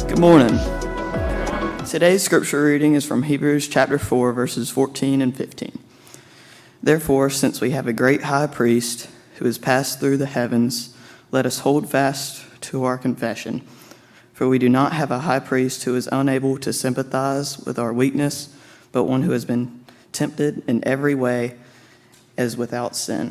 Good morning. Today's scripture reading is from Hebrews chapter 4, verses 14 and 15. Therefore, since we have a great high priest who has passed through the heavens, let us hold fast to our confession. For we do not have a high priest who is unable to sympathize with our weakness, but one who has been tempted in every way as without sin.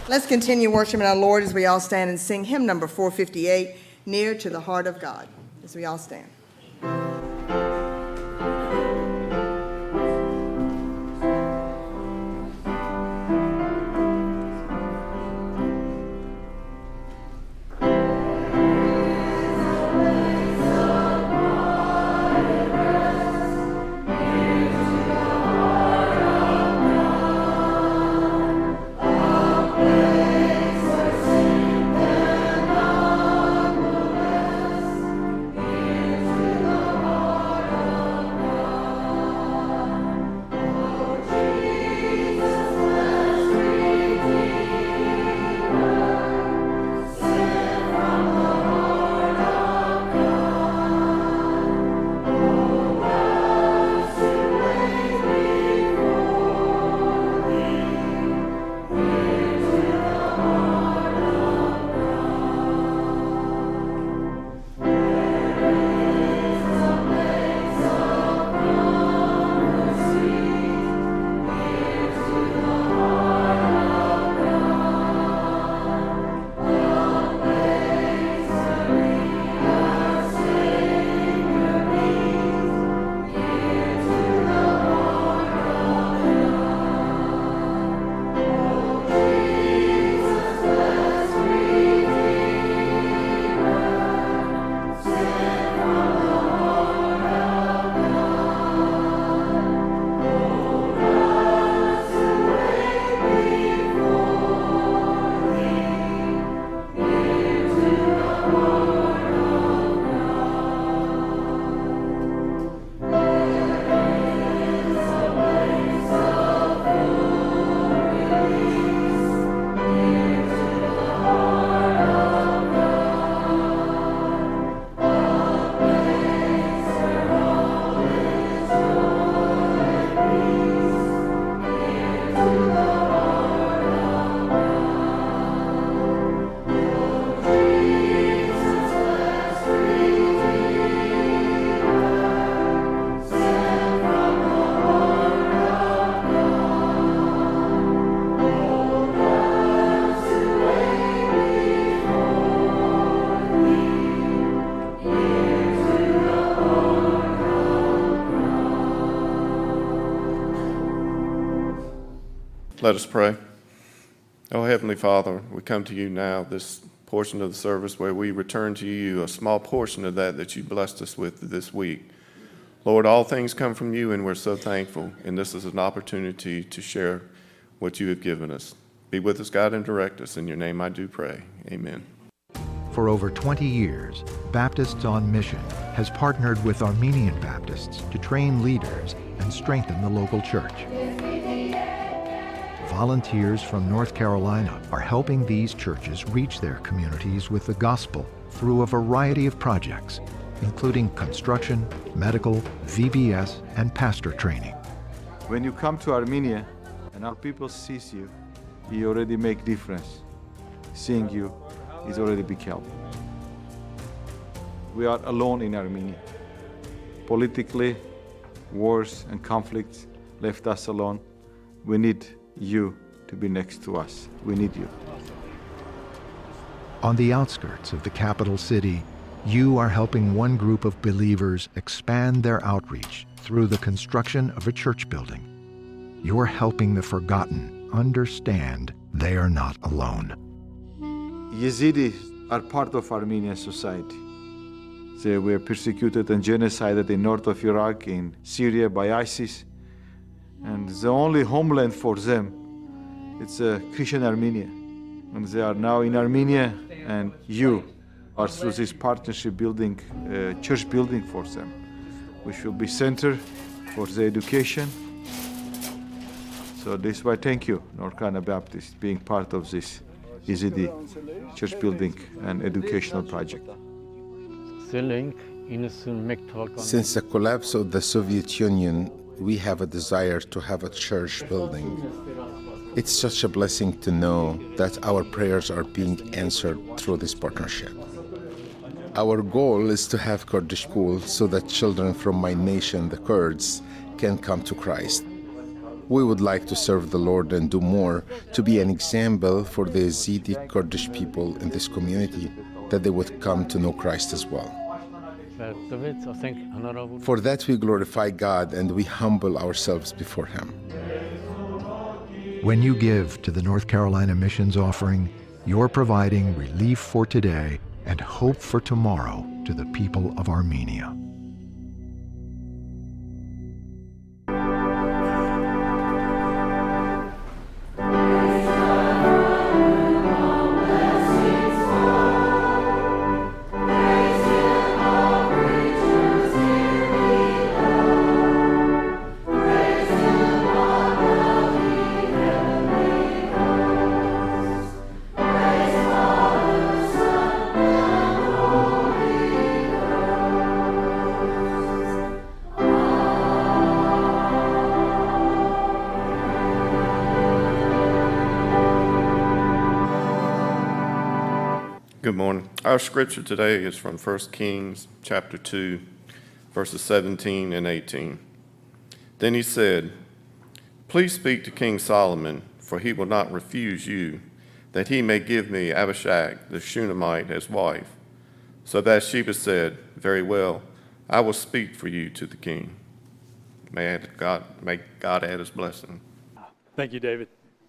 Let's continue worshiping our Lord as we all stand and sing hymn number 458, Near to the Heart of God, as we all stand. Let us pray. Oh, Heavenly Father, we come to you now, this portion of the service where we return to you a small portion of that you blessed us with this week. Lord, all things come from you, and we're so thankful, and this is an opportunity to share what you have given us. Be with us, God, and direct us. In your name I do pray. Amen. For over 20 years, Baptists on Mission has partnered with Armenian Baptists to train leaders and strengthen the local church. Volunteers from North Carolina are helping these churches reach their communities with the gospel through a variety of projects, including construction, medical, VBS, and pastor training. When you come to Armenia and our people sees you, you already make difference. Seeing you is already big help. We are alone in Armenia. Politically, wars and conflicts left us alone. We need you to be next to us. We need you. On the outskirts of the capital city, you are helping one group of believers expand their outreach through the construction of a church building. You're helping the forgotten understand they are not alone. Yazidis are part of Armenian society. They were persecuted and genocided in north of Iraq, in Syria by ISIS. And the only homeland for them, it's a Christian Armenia. And they are now in Armenia, and you are through this partnership building, church building for them, which will be center for the education. So this is why thank you, North Carolina Baptist, being part of this Yazidi church building and educational project. Since the collapse of the Soviet Union, we have a desire to have a church building. It's such a blessing to know that our prayers are being answered through this partnership. Our goal is to have Kurdish school so that children from my nation, the Kurds, can come to Christ. We would like to serve the Lord and do more to be an example for the Yazidi Kurdish people in this community, that they would come to know Christ as well. For that we glorify God and we humble ourselves before Him. When you give to the North Carolina Missions Offering, you're providing relief for today and hope for tomorrow to the people of Armenia. Good morning. Our scripture today is from 1 Kings chapter 2, verses 17 and 18. Then he said, "Please speak to King Solomon, for he will not refuse you, that he may give me Abishag the Shunammite as wife." So Bathsheba said, "Very well, I will speak for you to the king." May God add his blessing. Thank you, David.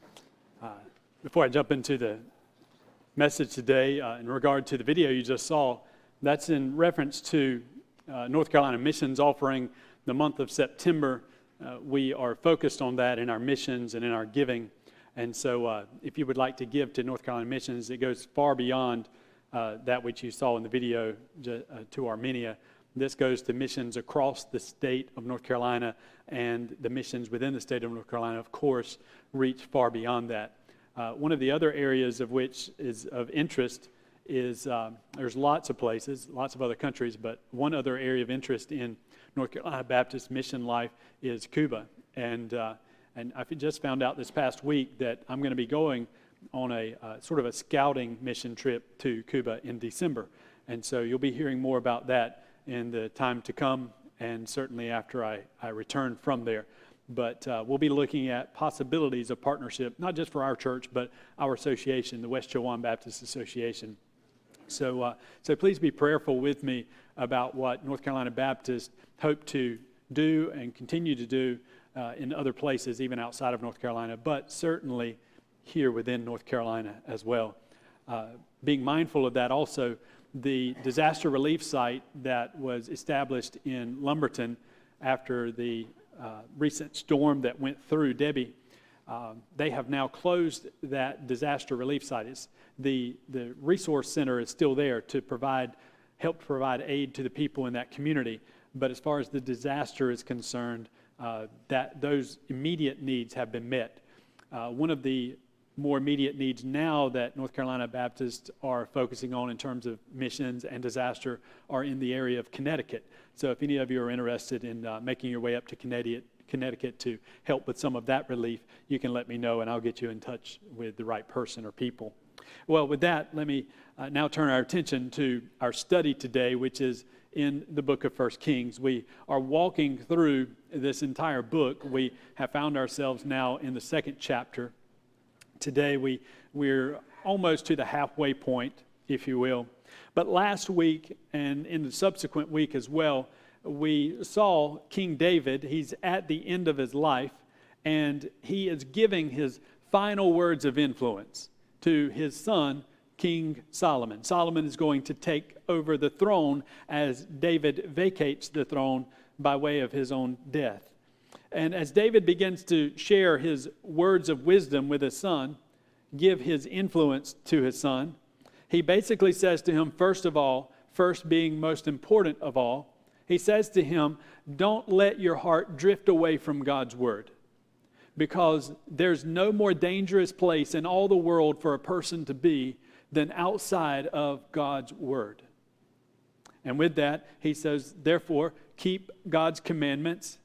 Before I jump into the message today, in regard to the video you just saw, that's in reference to North Carolina Missions Offering. The month of September, we are focused on that in our missions and in our giving. And so if you would like to give to North Carolina Missions, it goes far beyond that which you saw in the video to Armenia. This goes to missions across the state of North Carolina, and the missions within the state of North Carolina, of course, reach far beyond that. One of the other areas of which is of interest is there's lots of places, lots of other countries, but one other area of interest in North Carolina Baptist mission life is Cuba. And I just found out this past week that I'm going to be going on a sort of a scouting mission trip to Cuba in December. And so you'll be hearing more about that in the time to come, and certainly after I return from there. But we'll be looking at possibilities of partnership, not just for our church, but our association, the West Chowan Baptist Association. So please be prayerful with me about what North Carolina Baptists hope to do and continue to do in other places, even outside of North Carolina, but certainly here within North Carolina as well. Being mindful of that also, the disaster relief site that was established in Lumberton after the recent storm that went through Debbie, they have now closed that disaster relief site. The resource center is still there to help provide aid to the people in that community. But as far as the disaster is concerned, those immediate needs have been met. One of the more immediate needs now that North Carolina Baptists are focusing on in terms of missions and disaster are in the area of Connecticut. So if any of you are interested in making your way up to Connecticut to help with some of that relief, you can let me know and I'll get you in touch with the right person or people. Well, with that, let me now turn our attention to our study today, which is in the book of 1 Kings. We are walking through this entire book. We have found ourselves now in the second chapter. Today we're almost to the halfway point, if you will. But last week and in the subsequent week as well, we saw King David. He's at the end of his life, and he is giving his final words of influence to his son, King Solomon. Solomon is going to take over the throne as David vacates the throne by way of his own death. And as David begins to share his words of wisdom with his son, give his influence to his son, he basically says to him, first of all, first being most important of all, he says to him, don't let your heart drift away from God's word, because there's no more dangerous place in all the world for a person to be than outside of God's word. And with that, he says, therefore, keep God's commandments,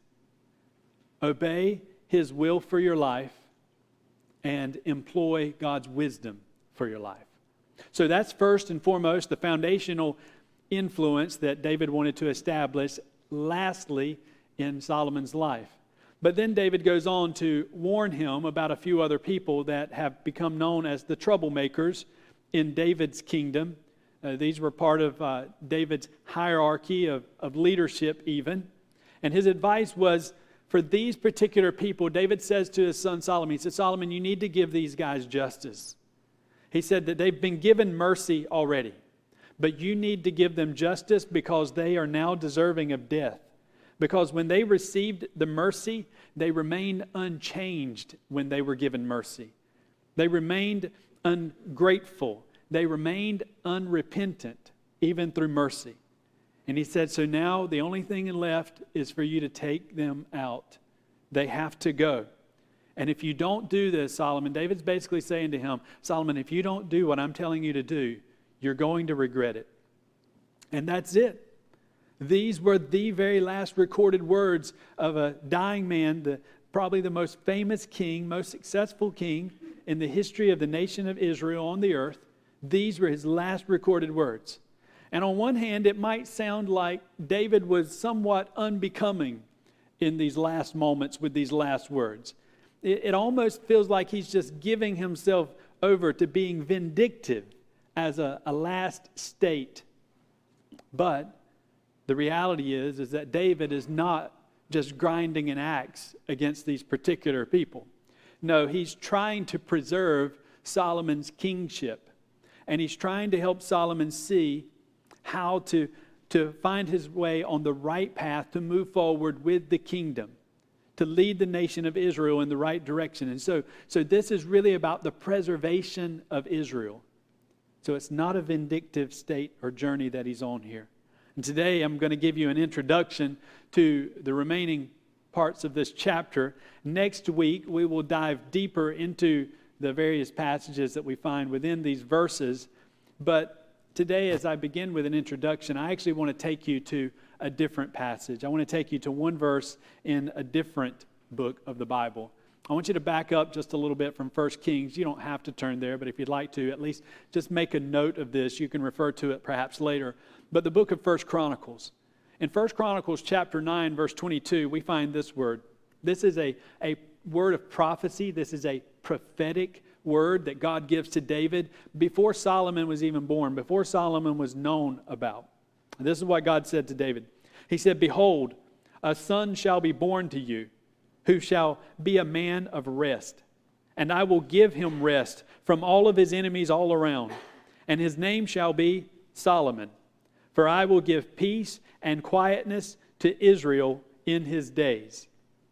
obey his will for your life, and employ God's wisdom for your life. So that's first and foremost the foundational influence that David wanted to establish, lastly, in Solomon's life. But then David goes on to warn him about a few other people that have become known as the troublemakers in David's kingdom. These were part of David's hierarchy of leadership even. And his advice was, for these particular people, David says to his son Solomon, he said, Solomon, you need to give these guys justice. He said that they've been given mercy already, but you need to give them justice because they are now deserving of death. Because when they received the mercy, they remained unchanged when they were given mercy. They remained ungrateful. They remained unrepentant, even through mercy. And he said, so now the only thing left is for you to take them out. They have to go. And if you don't do this, Solomon, David's basically saying to him, Solomon, if you don't do what I'm telling you to do, you're going to regret it. And that's it. These were the very last recorded words of a dying man, probably the most famous king, most successful king in the history of the nation of Israel on the earth. These were his last recorded words. And on one hand, it might sound like David was somewhat unbecoming in these last moments with these last words. It almost feels like he's just giving himself over to being vindictive as a last state. But the reality is that David is not just grinding an axe against these particular people. No, he's trying to preserve Solomon's kingship. And he's trying to help Solomon see how to find his way on the right path to move forward with the kingdom, to lead the nation of Israel in the right direction. And so this is really about the preservation of Israel. So it's not a vindictive state or journey that he's on here. And today I'm going to give you an introduction to the remaining parts of this chapter. Next week we will dive deeper into the various passages that we find within these verses. But today, as I begin with an introduction, I actually want to take you to a different passage. I want to take you to one verse in a different book of the Bible. I want you to back up just a little bit from 1 Kings. You don't have to turn there, but if you'd like to, at least just make a note of this. You can refer to it perhaps later. But the book of 1 Chronicles. In 1 Chronicles chapter 9, verse 22, we find this word. This is a word of prophecy. This is a prophetic word that God gives to David before Solomon was even born, before Solomon was known about. And this is what God said to David. He said, behold, a son shall be born to you, who shall be a man of rest. And I will give him rest from all of his enemies all around. And his name shall be Solomon. For I will give peace and quietness to Israel in his days.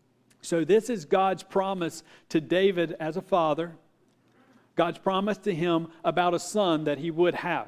So this is God's promise to David as a father. God's promise to him about a son that he would have.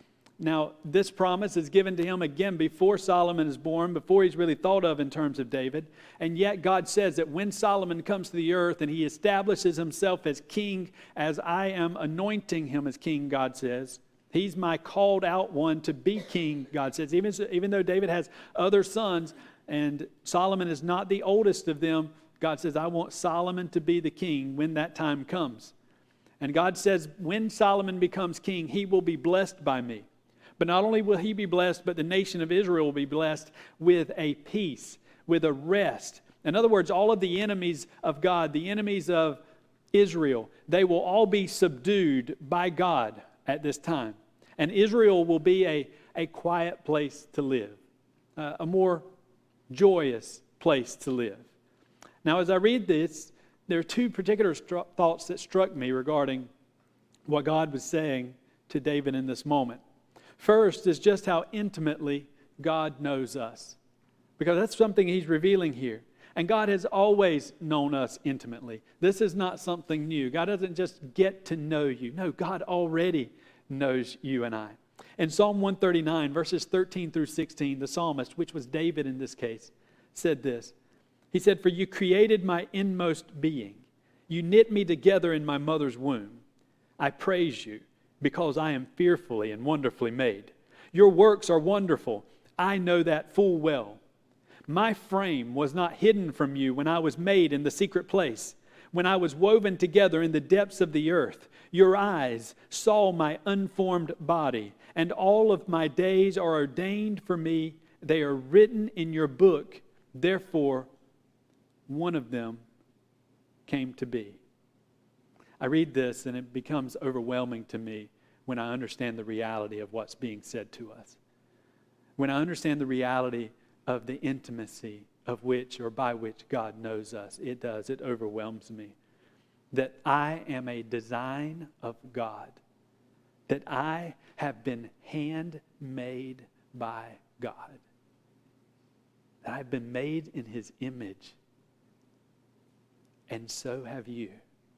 Now, this promise is given to him again before Solomon is born, before he's really thought of in terms of David. And yet God says that when Solomon comes to the earth and he establishes himself as king, as I am anointing him as king, God says, he's my called out one to be king, God says. Even though David has other sons and Solomon is not the oldest of them, God says, I want Solomon to be the king when that time comes. And God says, when Solomon becomes king, he will be blessed by me. But not only will he be blessed, but the nation of Israel will be blessed with a peace, with a rest. In other words, all of the enemies of God, the enemies of Israel, they will all be subdued by God at this time. And Israel will be a quiet place to live, a more joyous place to live. Now, as I read this, there are two particular thoughts that struck me regarding what God was saying to David in this moment. First is just how intimately God knows us, because that's something he's revealing here. And God has always known us intimately. This is not something new. God doesn't just get to know you. No, God already knows you and I. In Psalm 139, verses 13 through 16, the psalmist, which was David in this case, said this. He said, for you created my inmost being. You knit me together in my mother's womb. I praise you because I am fearfully and wonderfully made. Your works are wonderful. I know that full well. My frame was not hidden from you when I was made in the secret place, when I was woven together in the depths of the earth. Your eyes saw my unformed body, and all of my days are ordained for me. They are written in your book. Therefore, one of them came to be. I read this and it becomes overwhelming to me when I understand the reality of what's being said to us. When I understand the reality of the intimacy of which or by which God knows us, it overwhelms me. That I am a design of God. That I have been handmade by God. That I've been made in His image. And so have you.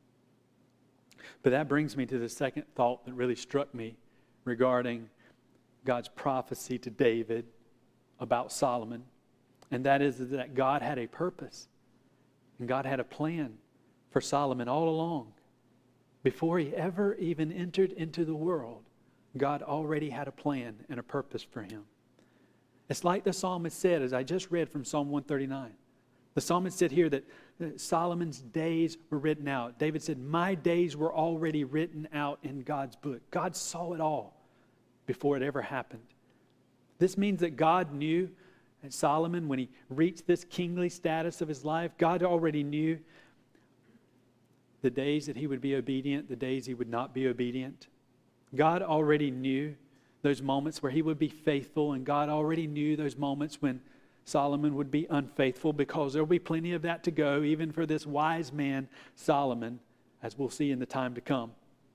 But that brings me to the second thought that really struck me regarding God's prophecy to David about Solomon. And that is that God had a purpose. And God had a plan for Solomon all along. Before he ever even entered into the world, God already had a plan and a purpose for him. It's like the psalmist said, as I just read from Psalm 139. The psalmist said here that Solomon's days were written out. David said, my days were already written out in God's book. God saw it all before it ever happened. This means that God knew that Solomon, when he reached this kingly status of his life, God already knew the days that he would be obedient, the days he would not be obedient. God already knew those moments where he would be faithful, and God already knew those moments when Solomon would be unfaithful, because there will be plenty of that to go, even for this wise man, Solomon, as we'll see in the time to come.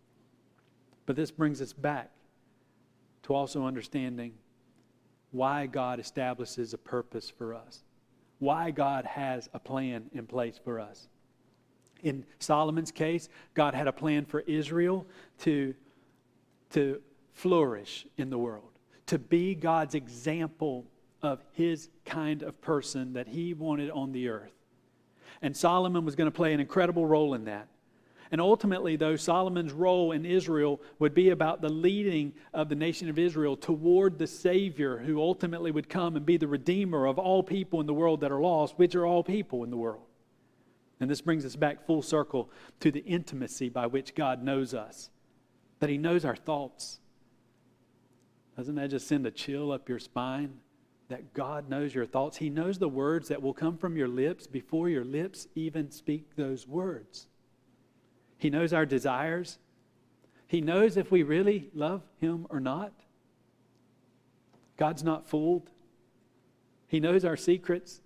But this brings us back to also understanding why God establishes a purpose for us, why God has a plan in place for us. In Solomon's case, God had a plan for Israel to flourish in the world, to be God's example of His kind of person that He wanted on the earth. And Solomon was going to play an incredible role in that. And ultimately, though, Solomon's role in Israel would be about the leading of the nation of Israel toward the Savior who ultimately would come and be the Redeemer of all people in the world that are lost, which are all people in the world. And this brings us back full circle to the intimacy by which God knows us, that He knows our thoughts. Doesn't that just send a chill up your spine? That God knows your thoughts. He knows the words that will come from your lips before your lips even speak those words. He knows our desires. He knows if we really love Him or not. God's not fooled. He knows our secrets.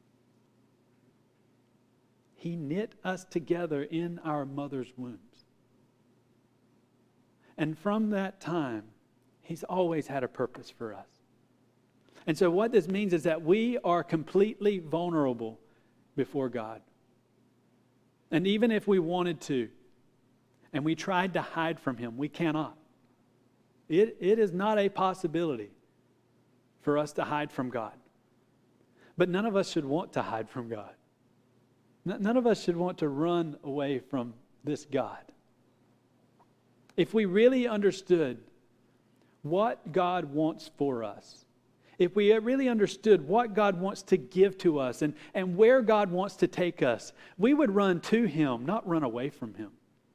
He knit us together in our mother's wombs. And from that time, He's always had a purpose for us. And so what this means is that we are completely vulnerable before God. And even if we wanted to, and we tried to hide from Him, we cannot. It is not a possibility for us to hide from God. But none of us should want to hide from God. None of us should want to run away from this God. If we really understood what God wants for us, if we really understood what God wants to give to us and where God wants to take us, we would run to Him, not run away from Him.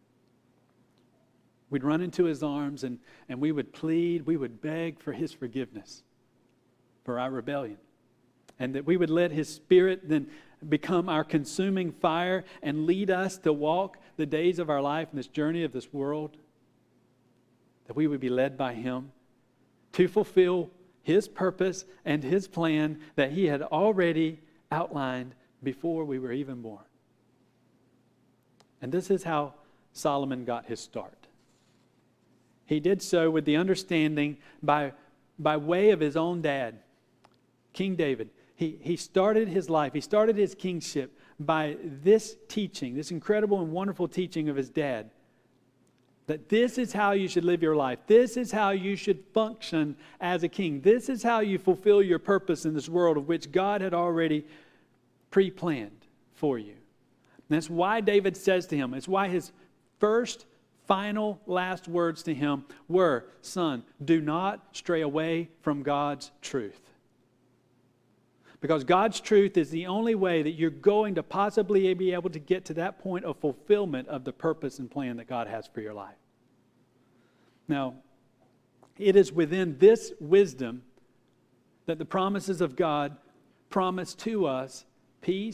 We'd run into His arms and we would plead, we would beg for His forgiveness for our rebellion. And that we would let His Spirit then become our consuming fire and lead us to walk the days of our life in this journey of this world. That we would be led by Him to fulfill His purpose and His plan that He had already outlined before we were even born. And this is how Solomon got his start. He did so with the understanding by way of his own dad, King David. He started his life, he started his kingship by this teaching, this incredible and wonderful teaching of his dad. That this is how you should live your life. This is how you should function as a king. This is how you fulfill your purpose in this world of which God had already pre-planned for you. And that's why David says to him, it's why his first, final, last words to him were, son, do not stray away from God's truth. Because God's truth is the only way that you're going to possibly be able to get to that point of fulfillment of the purpose and plan that God has for your life. Now, it is within this wisdom that the promises of God promise to us peace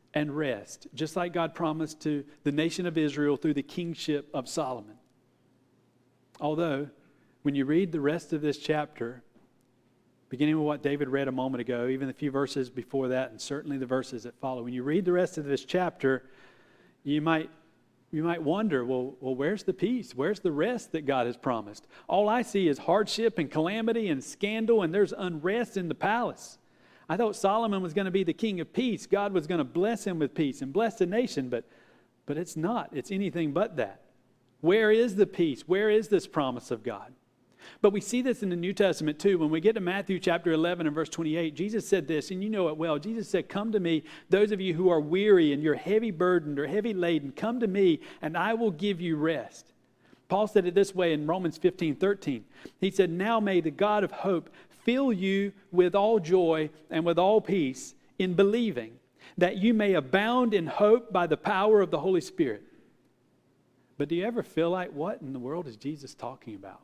and rest, just like God promised to the nation of Israel through the kingship of Solomon. Although, when you read the rest of this chapter, beginning with what David read a moment ago, even the few verses before that, and certainly the verses that follow, when you read the rest of this chapter, you might wonder, well, where's the peace? Where's the rest that God has promised? All I see is hardship and calamity and scandal, and there's unrest in the palace. I thought Solomon was going to be the king of peace. God was going to bless him with peace and bless the nation, but it's not. It's anything but that. Where is the peace? Where is this promise of God? But we see this in the New Testament too. When we get to Matthew chapter 11 and verse 28, Jesus said this, and you know it well. Jesus said, "Come to me, those of you who are weary and you're heavy burdened or heavy laden, come to me and I will give you rest." Paul said it this way in Romans 15:13. He said, "Now may the God of hope fill you with all joy and with all peace in believing, that you may abound in hope by the power of the Holy Spirit." But do you ever feel like, what in the world is Jesus talking about?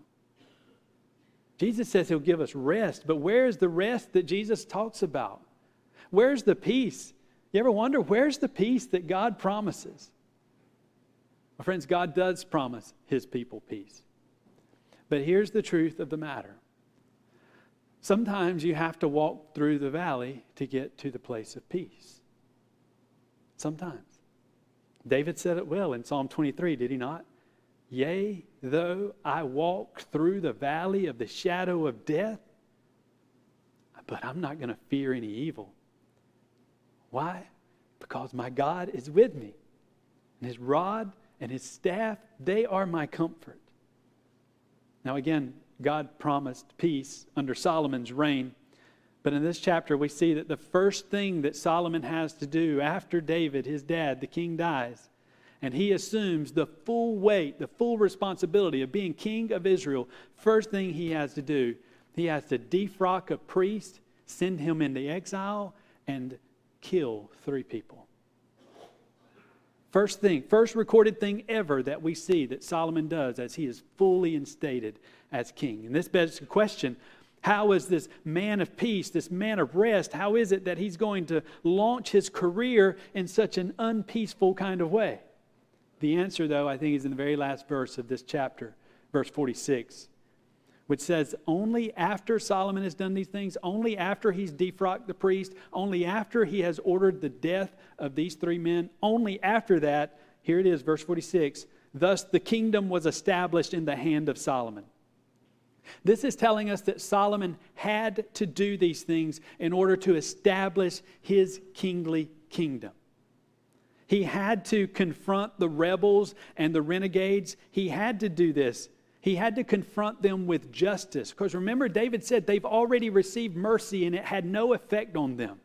Jesus says he'll give us rest, but where is the rest that Jesus talks about? Where's the peace? You ever wonder, where's the peace that God promises? My friends, God does promise his people peace. But here's the truth of the matter. Sometimes you have to walk through the valley to get to the place of peace. Sometimes. David said it well in Psalm 23, did he not? "Yea, though I walk through the valley of the shadow of death, but I'm not going to fear any evil." Why? Because my God is with me. And his rod and his staff, they are my comfort. Now again, God promised peace under Solomon's reign. But in this chapter, we see that the first thing that Solomon has to do after David, his dad, the king, dies, and he assumes the full weight, the full responsibility of being king of Israel, first thing he has to do, he has to defrock a priest, send him into exile, and kill 3 people. First thing, first recorded thing ever that we see that Solomon does as he is fully instated as king. And this begs the question, how is this man of peace, this man of rest, how is it that he's going to launch his career in such an unpeaceful kind of way? The answer, though, I think is in the very last verse of this chapter, verse 46, which says, only after Solomon has done these things, only after he's defrocked the priest, only after he has ordered the death of these 3 men, only after that, here it is, verse 46, thus the kingdom was established in the hand of Solomon. This is telling us that Solomon had to do these things in order to establish his kingly kingdom. He had to confront the rebels and the renegades. He had to do this. He had to confront them with justice. Because remember, David said they've already received mercy and it had no effect on them.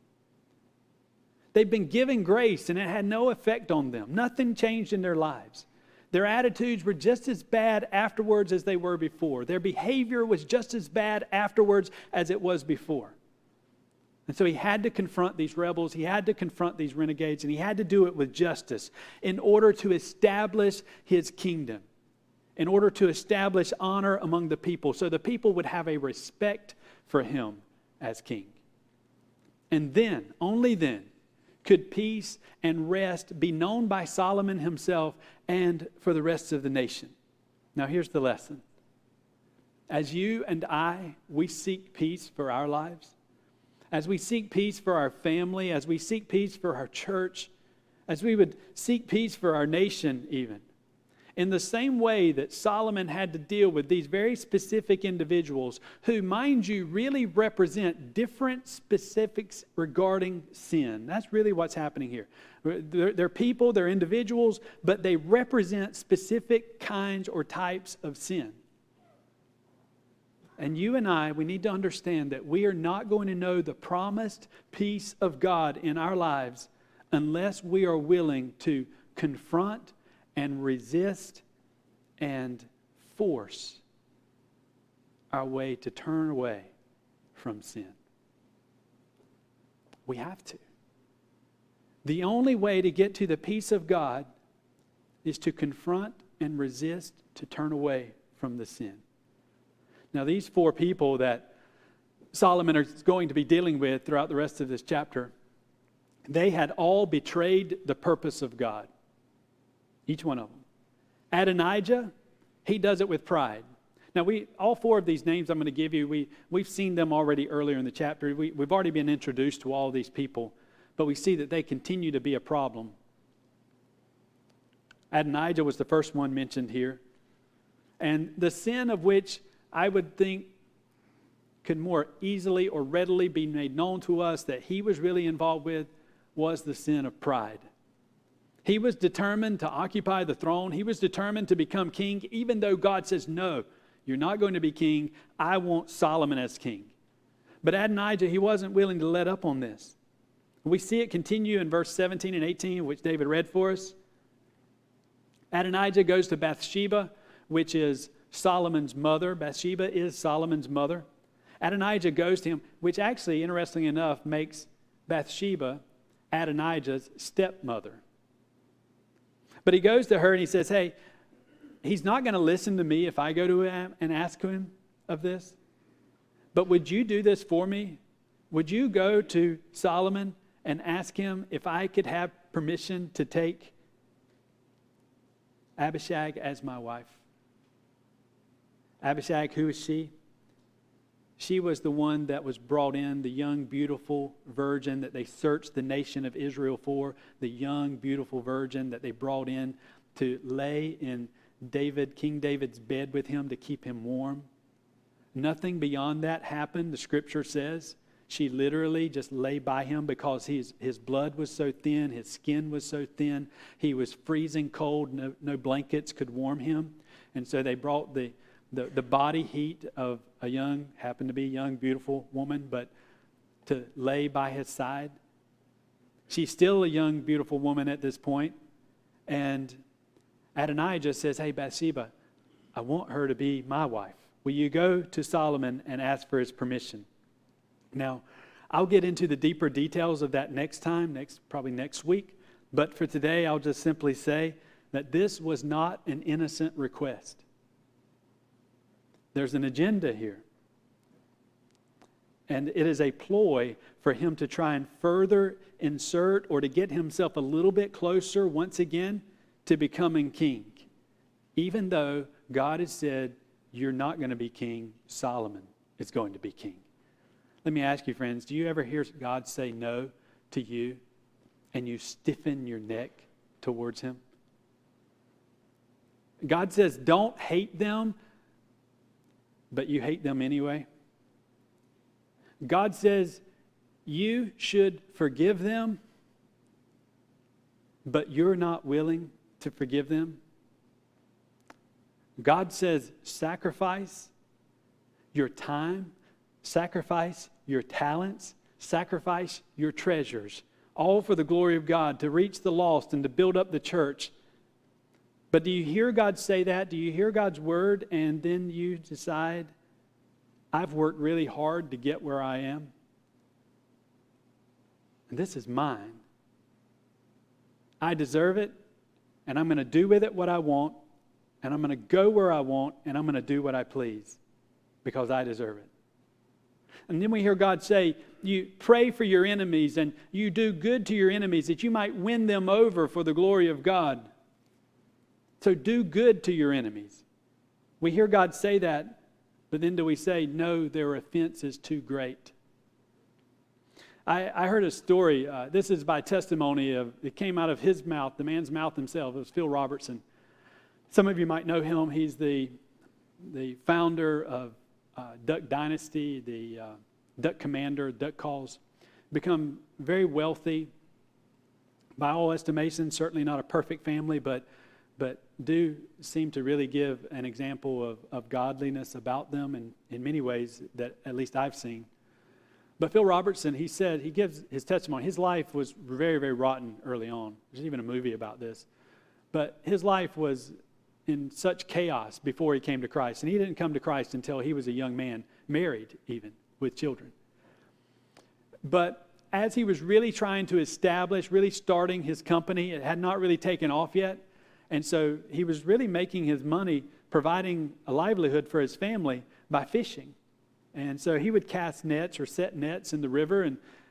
They've been given grace and it had no effect on them. Nothing changed in their lives. Their attitudes were just as bad afterwards as they were before. Their behavior was just as bad afterwards as it was before. And so he had to confront these rebels, he had to confront these renegades, and he had to do it with justice in order to establish his kingdom, in order to establish honor among the people, so the people would have a respect for him as king. And then, only then, could peace and rest be known by Solomon himself and for the rest of the nation. Now here's the lesson. As you and I, we seek peace for our lives, as we seek peace for our family, as we seek peace for our church, as we would seek peace for our nation even, in the same way that Solomon had to deal with these very specific individuals who, mind you, really represent different specifics regarding sin. That's really what's happening here. They're people, they're individuals, but they represent specific kinds or types of sin. And you and I, we need to understand that we are not going to know the promised peace of God in our lives unless we are willing to confront and resist and force our way to turn away from sin. We have to. The only way to get to the peace of God is to confront and resist, to turn away from the sin. Now, these 4 people that Solomon is going to be dealing with throughout the rest of this chapter, They had all betrayed the purpose of God. Each one of them. Adonijah, he does it with pride. Now, all four of these names I'm going to give you, we've seen them already earlier in the chapter. We've already been introduced to all these people, but we see that they continue to be a problem. Adonijah was the first one mentioned here. And the sin of which I would think could more easily or readily be made known to us that he was really involved with was the sin of pride. He was determined to occupy the throne. He was determined to become king, even though God says, no, you're not going to be king. I want Solomon as king. But Adonijah, he wasn't willing to let up on this. We see it continue in verse 17 and 18, which David read for us. Adonijah goes to Bathsheba, which is Solomon's mother. Bathsheba is Solomon's mother. Adonijah goes to him, which actually, interestingly enough, makes Bathsheba Adonijah's stepmother. But he goes to her and he says, hey, he's not going to listen to me if I go to him and ask him of this. But would you do this for me? Would you go to Solomon and ask him if I could have permission to take Abishag as my wife? Abishag, who is she? She was the one that was brought in, the young, beautiful virgin that they searched the nation of Israel for, the young, beautiful virgin that they brought in to lay in King David's bed with him to keep him warm. Nothing beyond that happened, the scripture says. She literally just lay by him because his blood was so thin, his skin was so thin, he was freezing cold, no blankets could warm him. And so they brought the body heat of happened to be a young, beautiful woman, but to lay by his side. She's still a young, beautiful woman at this point. And Adonijah says, hey, Bathsheba, I want her to be my wife. Will you go to Solomon and ask for his permission? Now, I'll get into the deeper details of that probably next week. But for today, I'll just simply say that this was not an innocent request. There's an agenda here. And it is a ploy for him to try and further insert or to get himself a little bit closer once again to becoming king. Even though God has said, you're not going to be king, Solomon is going to be king. Let me ask you, friends, do you ever hear God say no to you and you stiffen your neck towards him? God says, don't hate them, but you hate them anyway. God says, you should forgive them, but you're not willing to forgive them. God says, sacrifice your time, sacrifice your talents, sacrifice your treasures, all for the glory of God, to reach the lost and to build up the church. But do you hear God say that? Do you hear God's word and then you decide, I've worked really hard to get where I am, and this is mine. I deserve it, and I'm going to do with it what I want, and I'm going to go where I want, and I'm going to do what I please because I deserve it. And then we hear God say, you pray for your enemies and you do good to your enemies that you might win them over for the glory of God. So do good to your enemies. We hear God say that, but then do we say, no, their offense is too great? I heard a story. This is by testimony it came out of his mouth, the man's mouth himself. It was Phil Robertson. Some of you might know him. He's the founder of Duck Dynasty, the Duck Commander, Duck Calls. Become very wealthy. By all estimations, certainly not a perfect family, but do seem to really give an example of godliness about them and in many ways that at least I've seen. But Phil Robertson, he gives his testimony. His life was very, very rotten early on. There's even a movie about this. But his life was in such chaos before he came to Christ. And he didn't come to Christ until he was a young man, married even, with children. But as he was really trying to establish, really starting his company, it had not really taken off yet. And so he was really making his money, providing a livelihood for his family by fishing. And so he would cast nets or set nets in the river,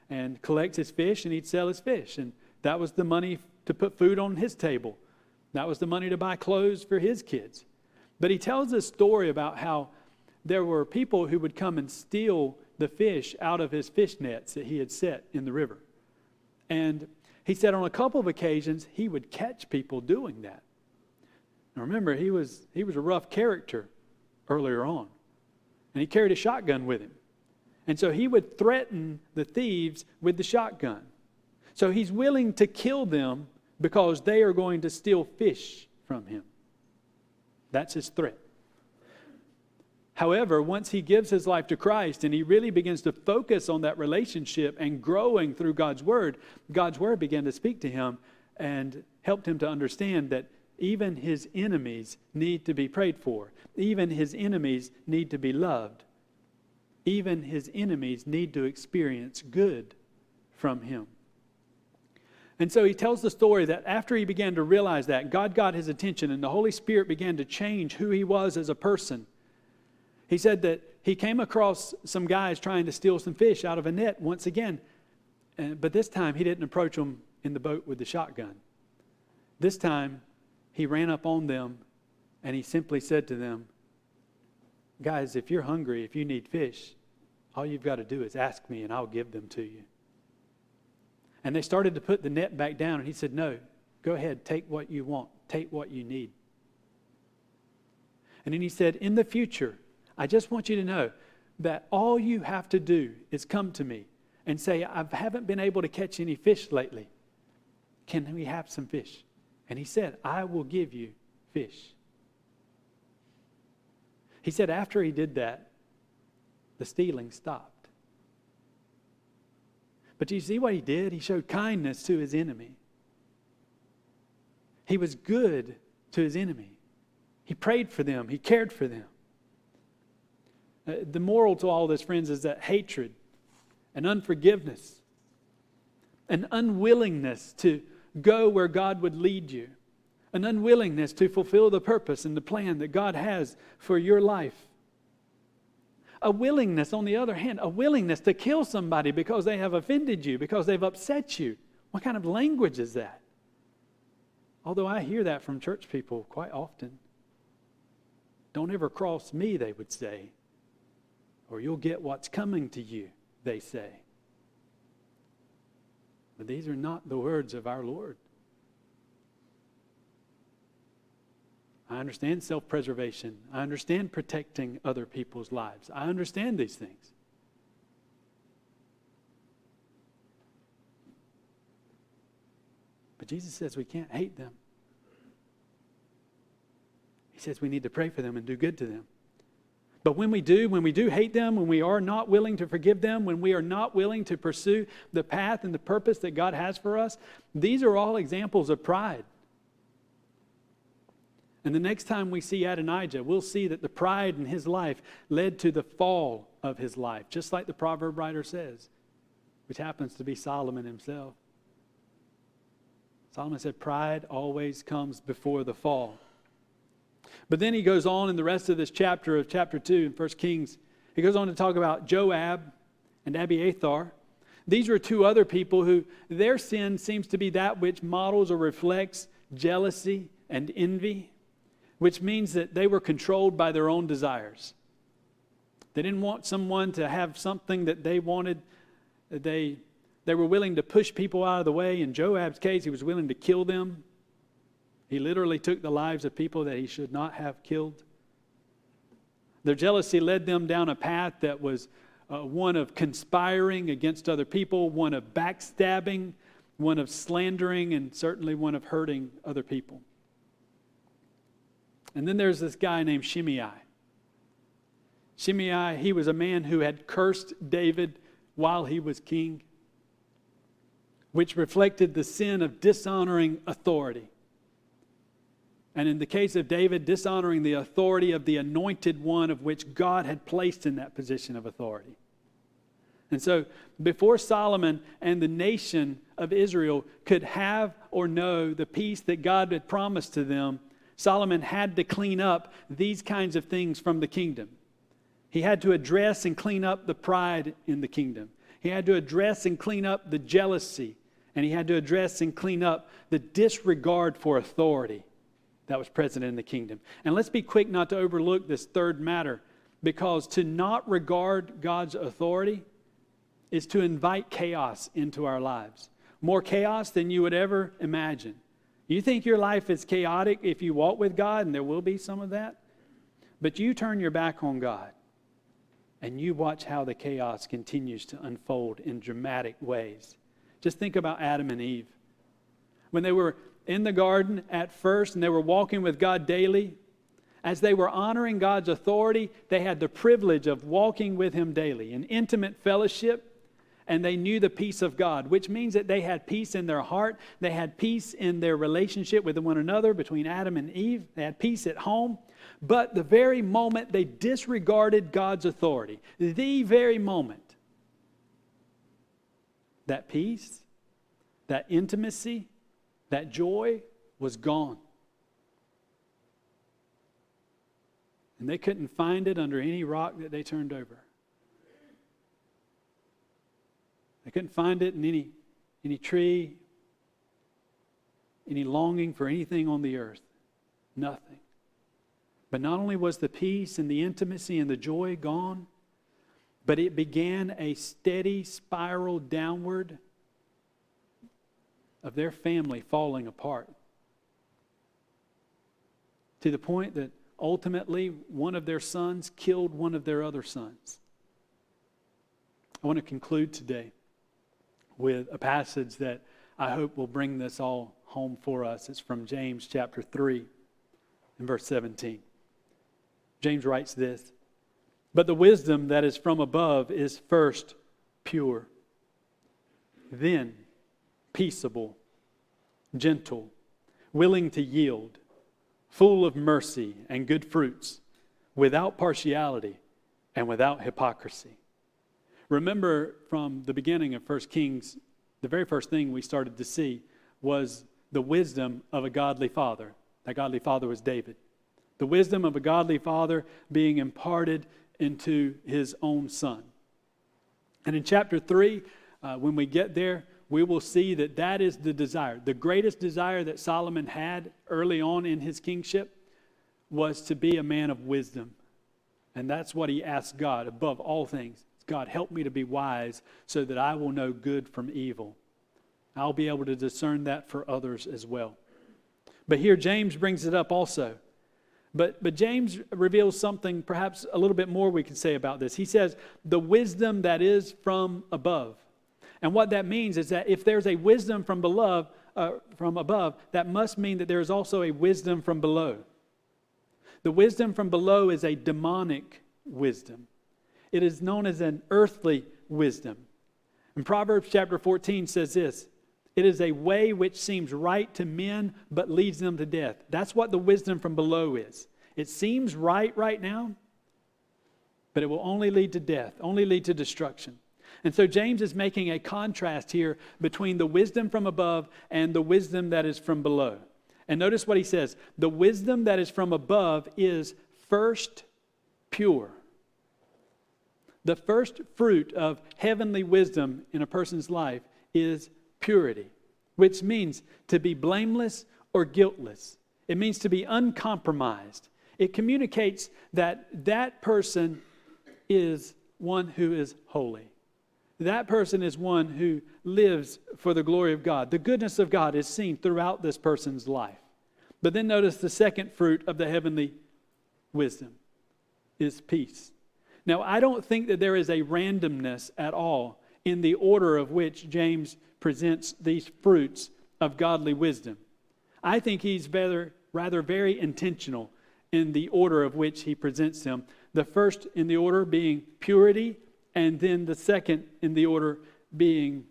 and collect his fish, and he'd sell his fish. And that was the money to put food on his table. That was the money to buy clothes for his kids. But he tells this story about how there were people who would come and steal the fish out of his fish nets that he had set in the river. And he said on a couple of occasions, he would catch people doing that. Now remember, he was a rough character earlier on. And he carried a shotgun with him. And so he would threaten the thieves with the shotgun. So he's willing to kill them because they are going to steal fish from him. That's his threat. However, once he gives his life to Christ and he really begins to focus on that relationship and growing through God's Word began to speak to him and helped him to understand that even his enemies need to be prayed for. Even his enemies need to be loved. Even his enemies need to experience good from him. And so he tells the story that after he began to realize that, God got his attention and the Holy Spirit began to change who he was as a person. He said that he came across some guys trying to steal some fish out of a net once again. But this time he didn't approach them in the boat with the shotgun. This time he ran up on them and he simply said to them, guys, if you're hungry, if you need fish, all you've got to do is ask me and I'll give them to you. And they started to put the net back down and he said, no, go ahead, take what you want, take what you need. And then he said, in the future, I just want you to know that all you have to do is come to me and say, I haven't been able to catch any fish lately. Can we have some fish? And he said, I will give you fish. He said after he did that, the stealing stopped. But do you see what he did? He showed kindness to his enemy. He was good to his enemy. He prayed for them. He cared for them. The moral to all this, friends, is that hatred and unforgiveness, an unwillingness to go where God would lead you, an unwillingness to fulfill the purpose and the plan that God has for your life. A willingness, on the other hand, a willingness to kill somebody because they have offended you, because they've upset you. What kind of language is that? Although I hear that from church people quite often. Don't ever cross me, they would say, or you'll get what's coming to you, they say. But these are not the words of our Lord. I understand self-preservation. I understand protecting other people's lives. I understand these things. But Jesus says we can't hate them. He says we need to pray for them and do good to them. But when we do hate them, when we are not willing to forgive them, when we are not willing to pursue the path and the purpose that God has for us, these are all examples of pride. And the next time we see Adonijah, we'll see that the pride in his life led to the fall of his life, just like the proverb writer says, which happens to be Solomon himself. Solomon said, pride always comes before the fall. But then he goes on in the rest of this chapter of chapter 2 in 1 Kings. He goes on to talk about Joab and Abiathar. These were two other people who their sin seems to be that which models or reflects jealousy and envy, which means that they were controlled by their own desires. They didn't want someone to have something that they wanted. They were willing to push people out of the way. In Joab's case, he was willing to kill them. He literally took the lives of people that he should not have killed. Their jealousy led them down a path that was one of conspiring against other people, one of backstabbing, one of slandering, and certainly one of hurting other people. And then there's this guy named Shimei. Shimei, he was a man who had cursed David while he was king, which reflected the sin of dishonoring authority. And in the case of David, dishonoring the authority of the anointed one of which God had placed in that position of authority. And so before Solomon and the nation of Israel could have or know the peace that God had promised to them, Solomon had to clean up these kinds of things from the kingdom. He had to address and clean up the pride in the kingdom. He had to address and clean up the jealousy, and he had to address and clean up the disregard for authority that was present in the kingdom. And let's be quick not to overlook this third matter, because to not regard God's authority is to invite chaos into our lives. More chaos than you would ever imagine. You think your life is chaotic if you walk with God, and there will be some of that. But you turn your back on God, and you watch how the chaos continues to unfold in dramatic ways. Just think about Adam and Eve. When they were in the garden at first, and they were walking with God daily, as they were honoring God's authority, they had the privilege of walking with Him daily in intimate fellowship. And they knew the peace of God, which means that they had peace in their heart. They had peace in their relationship with one another between Adam and Eve. They had peace at home. But the very moment they disregarded God's authority, the very moment, that peace, that intimacy, that joy was gone. And they couldn't find it under any rock that they turned over. They couldn't find it in any tree, any longing for anything on the earth. Nothing. But not only was the peace and the intimacy and the joy gone, but it began a steady spiral downward of their family falling apart. To the point that ultimately one of their sons killed one of their other sons. I want to conclude today with a passage that I hope will bring this all home for us. It's from James chapter 3 and verse 17. James writes this, "But the wisdom that is from above is first pure, then peaceable, gentle, willing to yield, full of mercy and good fruits, without partiality and without hypocrisy." Remember from the beginning of 1 Kings, the very first thing we started to see was the wisdom of a godly father. That godly father was David. The wisdom of a godly father being imparted into his own son. And in chapter 3, when we get there, we will see that that is the desire. The greatest desire that Solomon had early on in his kingship was to be a man of wisdom. And that's what he asked God above all things. God, help me to be wise so that I will know good from evil. I'll be able to discern that for others as well. But here James brings it up also. But James reveals something perhaps a little bit more we can say about this. He says, the wisdom that is from above. And what that means is that if there's a wisdom from above, that must mean that there is also a wisdom from below. The wisdom from below is a demonic wisdom. It is known as an earthly wisdom. And Proverbs chapter 14 says this, "It is a way which seems right to men, but leads them to death." That's what the wisdom from below is. It seems right now, but it will only lead to death, only lead to destruction. And so James is making a contrast here between the wisdom from above and the wisdom that is from below. And notice what he says. The wisdom that is from above is first pure. The first fruit of heavenly wisdom in a person's life is purity, which means to be blameless or guiltless. It means to be uncompromised. It communicates that that person is one who is holy. That person is one who lives for the glory of God. The goodness of God is seen throughout this person's life. But then notice the second fruit of the heavenly wisdom is peace. Now, I don't think that there is a randomness at all in the order of which James presents these fruits of godly wisdom. I think he's rather very intentional in the order of which he presents them. The first in the order being purity, and then the second in the order being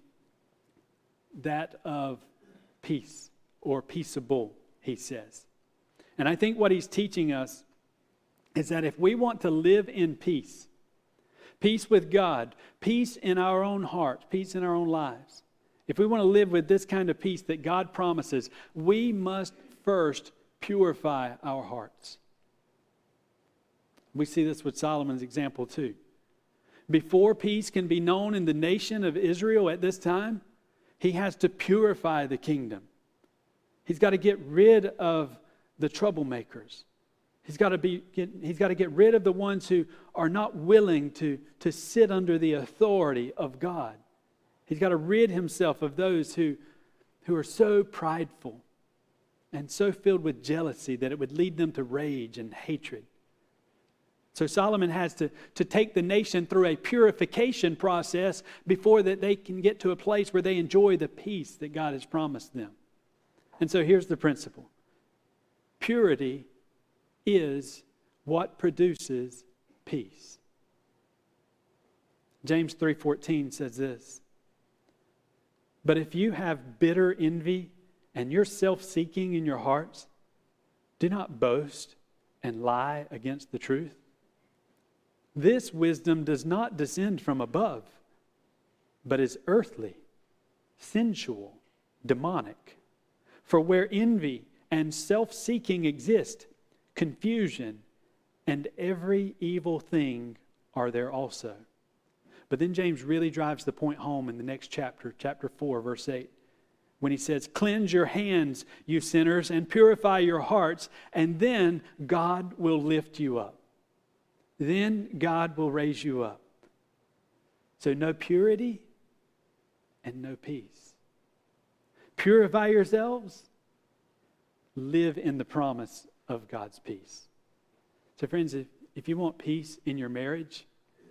that of peace, or peaceable, he says. And I think what he's teaching us is that if we want to live in peace, peace with God, peace in our own hearts, peace in our own lives, if we want to live with this kind of peace that God promises, we must first purify our hearts. We see this with Solomon's example too. before peace can be known in the nation of Israel at this time, he has to purify the kingdom. He's got to get rid of the troublemakers. He's got to get rid of the ones who are not willing to sit under the authority of God. He's got to rid himself of those who are so prideful and so filled with jealousy that it would lead them to rage and hatred. So Solomon has to take the nation through a purification process before that they can get to a place where they enjoy the peace that God has promised them. And so here's the principle. Purity is what produces peace. James 3:14 says this, "But if you have bitter envy and you're self-seeking in your hearts, do not boast and lie against the truth. This wisdom does not descend from above, but is earthly, sensual, demonic. For where envy and self-seeking exist, confusion and every evil thing are there also." But then James really drives the point home in the next chapter, chapter 4, verse 8, when he says, "Cleanse your hands, you sinners, and purify your hearts, and then God will lift you up." Then God will raise you up. So no purity and no peace. Purify yourselves. Live in the promise of God's peace. So friends, if you want peace in your marriage,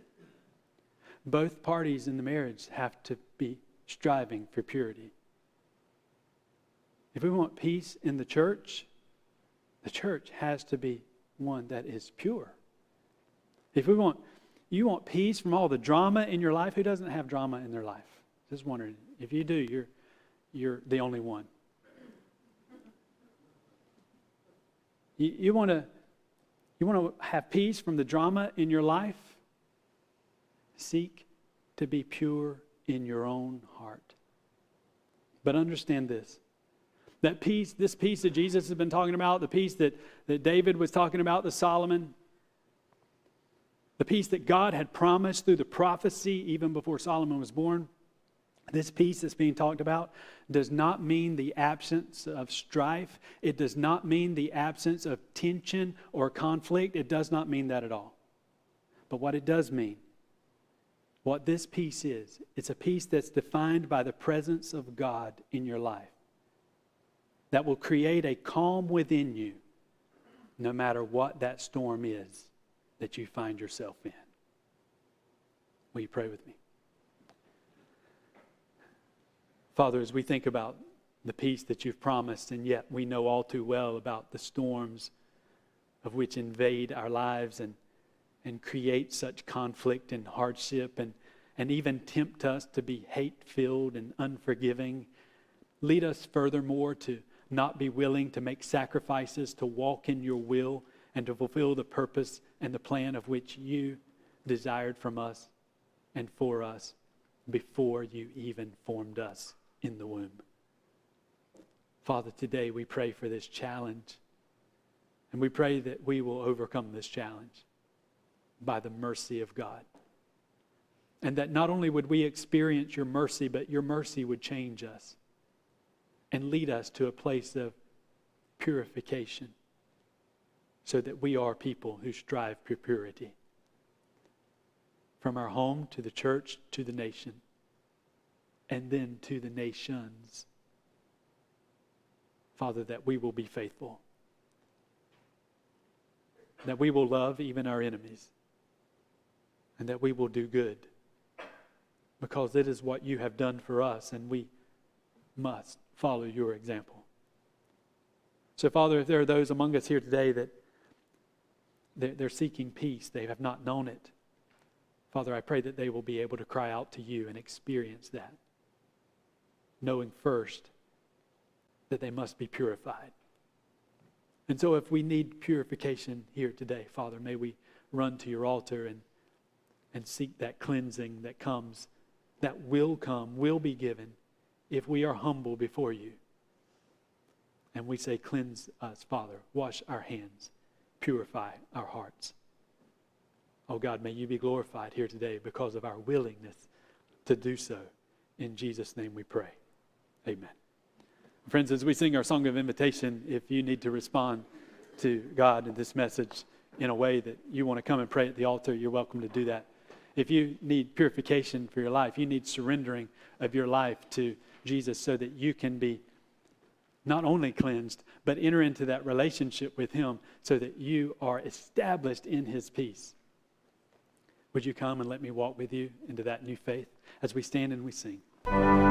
both parties in the marriage have to be striving for purity. If we want peace in the church has to be one that is pure. If you want peace from all the drama in your life, who doesn't have drama in their life? Just wondering. If you do, you're the only one. You want to have peace from the drama in your life? Seek to be pure in your own heart. But understand this. That peace, this peace that Jesus has been talking about, the peace that David was talking about, the Solomon, the peace that God had promised through the prophecy even before Solomon was born, this peace that's being talked about does not mean the absence of strife. It does not mean the absence of tension or conflict. It does not mean that at all. But what it does mean, what this peace is, it's a peace that's defined by the presence of God in your life that will create a calm within you no matter what that storm is that you find yourself in. Will you pray with me? Father, as we think about the peace that you've promised, and yet we know all too well about the storms of which invade our lives and create such conflict and hardship and even tempt us to be hate-filled and unforgiving, lead us furthermore to not be willing to make sacrifices to walk in your will and to fulfill the purpose and the plan of which you desired from us and for us before you even formed us in the womb. Father, today we pray for this challenge, and we pray that we will overcome this challenge by the mercy of God. And that not only would we experience your mercy, but your mercy would change us and lead us to a place of purification so that we are people who strive for purity. From our home to the church to the nation, and then to the nations. Father, that we will be faithful, that we will love even our enemies, and that we will do good, because it is what you have done for us, and we must follow your example. So, Father, if there are those among us here today that they're seeking peace, they have not known it, Father, I pray that they will be able to cry out to you and experience that, knowing first that they must be purified. And so if we need purification here today, Father, may we run to your altar and seek that cleansing that comes, that will come, will be given if we are humble before you. And we say, cleanse us, Father, wash our hands, purify our hearts. Oh God, may you be glorified here today because of our willingness to do so. In Jesus' name we pray. Amen. Friends, as we sing our song of invitation, if you need to respond to God in this message in a way that you want to come and pray at the altar, you're welcome to do that. If you need purification for your life, you need surrendering of your life to Jesus so that you can be not only cleansed, but enter into that relationship with Him so that you are established in His peace. Would you come and let me walk with you into that new faith as we stand and we sing?